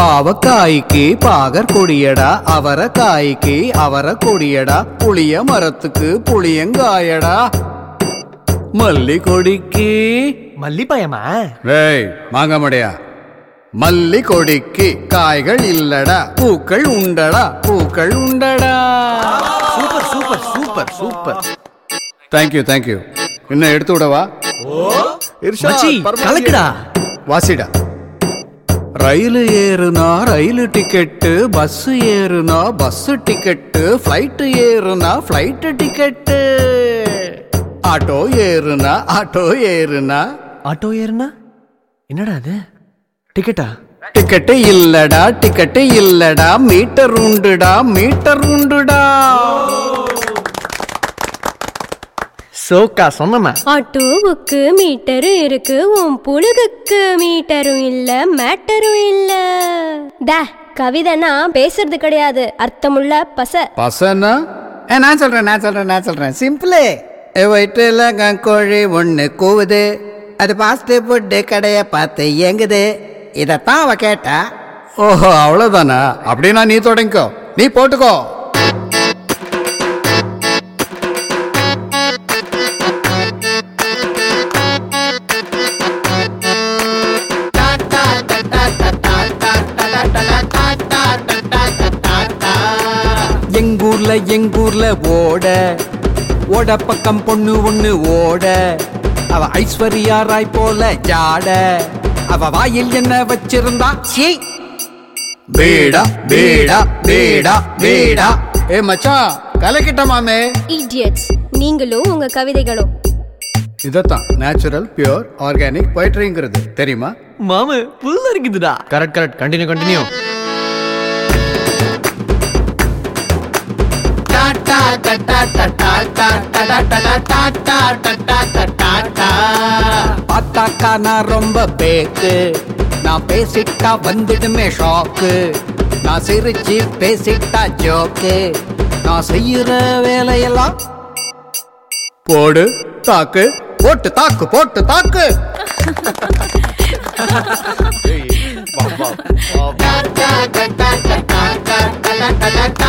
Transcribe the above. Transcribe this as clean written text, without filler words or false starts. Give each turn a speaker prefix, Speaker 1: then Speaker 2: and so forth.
Speaker 1: பாவக்காய்க்கு பாகர் கொடியடா, அவரைக்காய்க்கு அவரை கொடியடா, புளிய மரத்துக்கு புளியங்காயடா. மல்லி கொடிக்கு
Speaker 2: மல்லிப்பயமா?
Speaker 1: டேய் மாங்கமடையா, மல்லி கொடிக்கு காய்கள் இல்லடா, பூக்கள் உண்டடா, பூக்கள் உண்டடா.
Speaker 2: Super super super super.
Speaker 1: Thank you thank you. இன்னும் எடுத்து விடவா?
Speaker 2: மச்சி கலக்குடா.
Speaker 1: வாசிடா. ரயில் ஏறுனா ரயில் டிக்கெட்டு, பஸ் ஏறுனா பஸ் டிக்கெட்டு, ஃப்ளைட் ஏறுனா ஃப்ளைட் டிக்கெட்டு, ஆட்டோ ஏறுனா ஆட்டோ ஏறுனா.
Speaker 2: ஆட்டோ ஏறுனா என்னடா அது? டிக்கெட்டா?
Speaker 1: டிக்கெட்டு இல்லடா டிக்கெட்டு இல்லடா, மீட்டர் உண்டுடா மீட்டர் உண்டுடா.
Speaker 2: சோக்கா சொன்னமா.
Speaker 3: ஆட்டோவுக்கு மீட்டரும் இருக்கு, உன் புழுகுக்கு மீட்டரும் இல்ல மேட்டரும் இல்ல. கவிதைனா பேசுறது கிடையாது, அர்த்தமுள்ள
Speaker 1: பசனா. நான் சொல்றேன் சிம்பிளே. வயிற்றுல கோழி ஒண்ணு கூவுது, அது பாஸ்ட் ஃபுட்டு கடைய பார்த்து இயங்குது. இதத்தான் அவ கேட்டா. ஓஹோ அவ்வளவுதானா? அப்படின்னா நீ தொடங்கிக்கோ, நீ போட்டுக்கோ. எங்கூர்ல ஓட பக்கம் பொண்ணு ஒண்ணு ஓட, அவ ஐஸ்வர்யா ராய் போல ஜாட, அவ வாயில் என்ன வச்சிருந்தா பேடா பேடா பேடா பேடா. ஏ மச்சான் கலக்கிட்ட மாமே.
Speaker 3: இடியட்ஸ் நீங்களும் உங்க கவிதைகளும்.
Speaker 1: இதத்தான் நேச்சுரல் பியூர் ஆர்கானிக் பொயட்ரிங்கிறது தெரியுமா?
Speaker 2: மாமு புல்ல இருக்குதுடா. Correct correct. கண்டினியூ. பார்த்தாக்கா நான் ரொம்ப பேக்கு, நான் பேசிட்டா வந்துடுமே ஷாக்கு, நான் சிரிச்சு பேசிட்டா ஜோக்கு, நான் செய்யற வேலையெல்லாம் போடு தாக்கு போட்டு தாக்கு போட்டு தாக்கு.